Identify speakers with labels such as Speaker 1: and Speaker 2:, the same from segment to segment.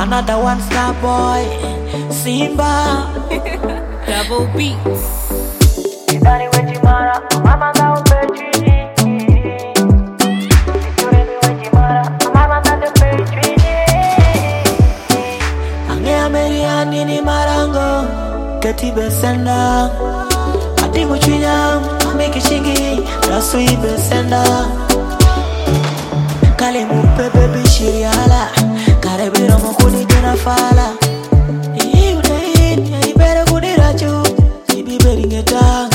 Speaker 1: Another one star boy, Simba.
Speaker 2: Double beats.
Speaker 3: Idani wechimara, mama nga upechini. Yuremi wechimara, mama nga upechini.
Speaker 1: Ange Ameriani ni marango, keti besenda. Adimu chwinya, ameki shingi, rasui besenda. Kale mupe baby shiriala, karebiro mokuni jena fala. You better go to Raju, baby beringeta.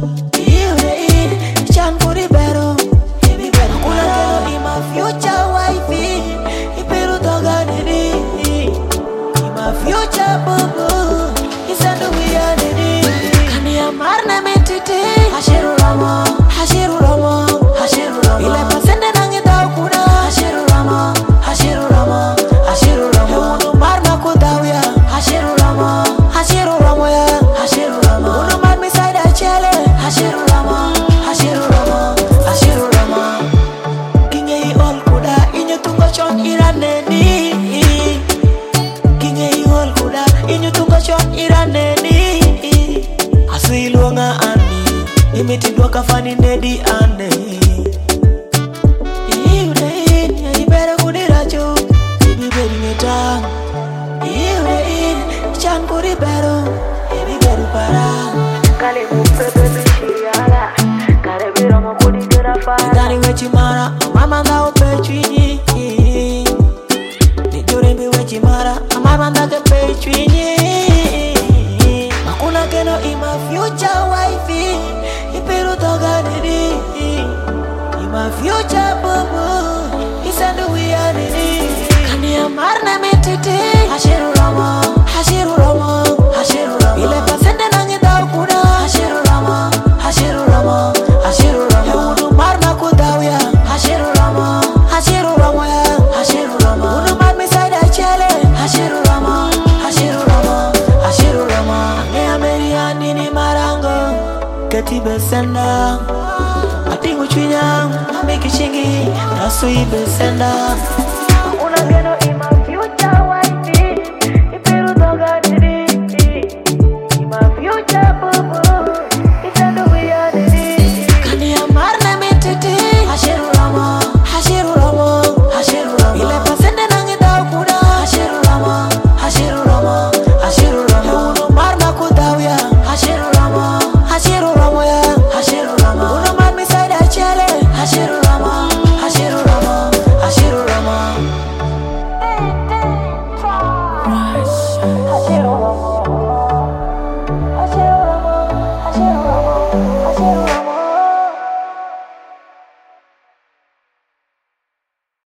Speaker 1: You chan for the battle, baby better. Kula in my future wifey, Iperu toga nini. In my future boo, isando wiya nini. Kani amarna metite, Hashiru Rama, Hashiru Rama, Hashiru Rama. Ile pasende nangita ukuna, Hashiru Rama, Hashiru Rama, Hashiru Rama. Heuno marna kudawya, Hashiru Rama, Hashiru Rama ya, Hashiru Rama. Uno marmi saida chele, Hashiru Rama, Hashiru Rama, Hashiru Rama. Kinge I all kuda, inyo tungo chon iraneni. Kinge I all kuda, inyo tungo chon iraneni. Asiluanga ani, imitidwa kafani nedi ane. You better go to Raju, baby beringeta. You chan for the battle, baby better para.
Speaker 3: Kale mupe baby shiriala, karebiro mokuni jena fala.
Speaker 1: Idani wechimara, mama nga upechini. Nijurembi wechimara, mama nga kepechini. Makuna keno ima future wifey, Iperu toga nini. Ima future boo, isando wiya nini. Kani amarna metete, Hashiru Rama, Hashiru Rama, Hashiru Rama. Ile pasende nangita ukuna, Hashiru Rama, Hashiru Rama, Hashiru Rama. Heuno marna kudawya, Hashiru Rama, Hashiru Rama ya, Hashiru Rama. Uno marmi saida chele, Hashiru Rama, Hashiru Rama, Hashiru Rama. Ange Ameriani ni marango, keti besenda. Atingu chwinya, ameki shingi, rasui besenda.
Speaker 3: Una keno ima future wifey, Iperu toga nini. Ima future boo, isando wiya nini.
Speaker 1: Kani amarna metete, Hashiru Rama, Hashiru Rama, Hashiru Rama. Ile pasende nangita ukuna, Hashiru Rama, Hashiru Rama, Hashiru Rama. Heuno marna kudawya, Hashiru Rama, Hashiru Rama ya, Hashiru Rama. Uno marmi saida chele, Hashiru Rama, Hashiru Rama, Hashiru Rama.
Speaker 3: Hashiru Rama.